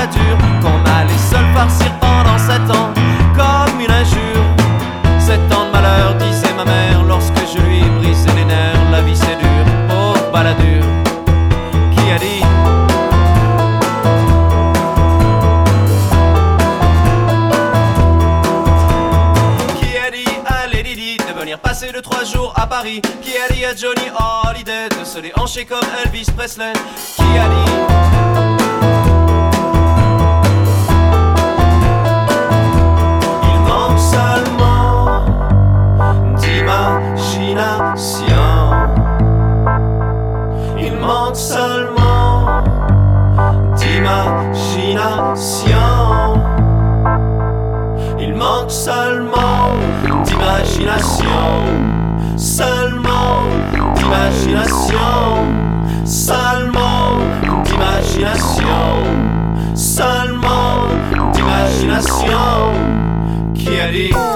baladure qu'on allait seul farcir pendant 7 ans, comme une injure. 7 ans de malheur, disait ma mère lorsque je lui brisais les nerfs. La vie c'est dur, pauvre baladure. Qui a dit? Qui a dit à Lady Di de venir passer 2-3 jours à Paris? Qui a dit à Johnny Hallyday de se déhancher comme Elvis Presley? Qui a dit? Il manque seulement d'imagination. Il manque seulement d'imagination. Il manque seulement d'imagination. Seulement d'imagination. Seulement d'imagination. Seulement d'imagination. Qui a dit?